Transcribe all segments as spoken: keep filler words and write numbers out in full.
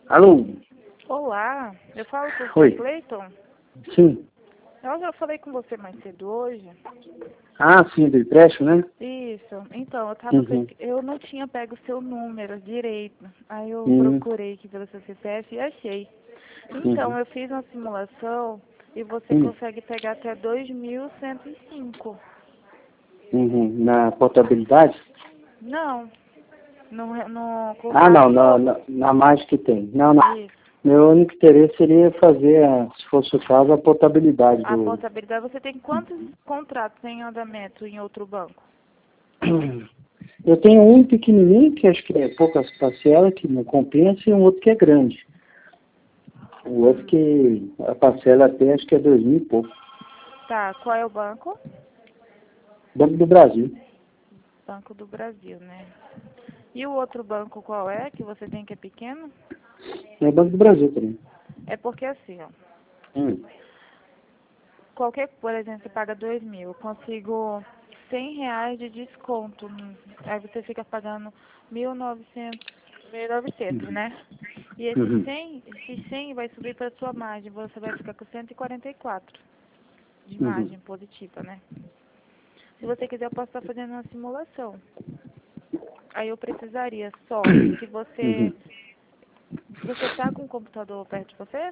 Alô? Olá, eu falo com o Oi. Cleiton. Sim. Eu já falei com você mais cedo hoje. Ah, sim, do empréstimo, né? Isso. Então, eu tava Uhum. pesqui- eu não tinha pego o seu número direito. Aí eu Uhum. procurei aqui pelo seu C P F e achei. Então, Uhum. eu fiz uma simulação e você Uhum. consegue pegar até dois mil cento e cinco. Uhum. Na portabilidade? Não, no, re- no Ah, contrato não, na, novo. na, na mais que tem. Não, não. Isso. Meu único interesse seria fazer, a- se fosse o caso, a portabilidade A do... portabilidade, você tem quantos contratos em andamento em outro banco? Eu tenho um pequenininho, que acho que é poucas parcelas, que não compensa, e um outro que é grande. O outro Hum. que a parcela até acho que é dois mil e pouco. Tá, qual é o banco? Banco do Brasil. Banco do Brasil, né? E o outro banco qual é, que você tem que é pequeno? É Banco do Brasil também. É porque assim, ó, Hum. qualquer, por exemplo, você paga dois mil, eu consigo cem reais de desconto, hum, aí você fica pagando mil e novecentos, mil e novecentos, né? E esse Uhum. cem, esse cem vai subir para sua margem, você vai ficar com cento e quarenta e quatro de Uhum. margem positiva, né? Se você quiser, eu posso estar fazendo uma simulação. Aí eu precisaria só que você... Uhum. Você tá com o computador perto de você?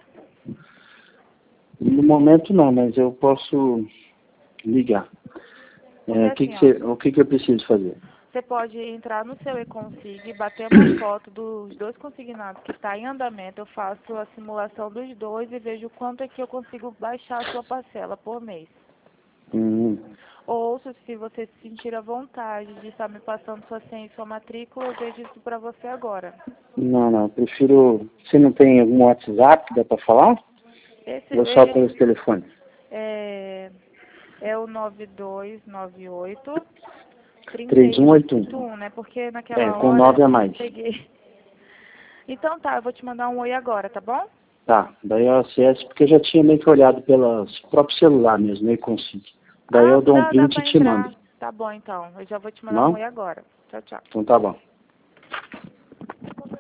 No momento não, mas eu posso ligar. Porque É, que assim, que ó, você- o que, que eu preciso fazer? você pode entrar no seu e-consig, bater uma foto dos dois consignados que está em andamento. Eu faço a simulação dos dois e vejo quanto é que eu consigo baixar a sua parcela por mês. Hum. Ou se se você se sentir à vontade de estar me passando sua senha e sua matrícula, eu vejo isso para você agora. Não, não, prefiro... Você não tem algum WhatsApp que dá para falar? Esse, Ou só esse pelos telefones? é, é o nove dois nove oito, trinta três e um um oito oito um. um, né? Porque É, naquela com hora nove a eu mais. não peguei. Então tá, eu vou te mandar um oi agora, tá bom? Tá, daí eu acesso, porque eu já tinha meio que olhado pelo próprio celular mesmo, aí consigo. Daí Ah, eu dou um dá, dá print e pra te mando. entrar. Tá bom então, eu já vou te mandar um Não? oi agora. Tchau, tchau. Então tá bom.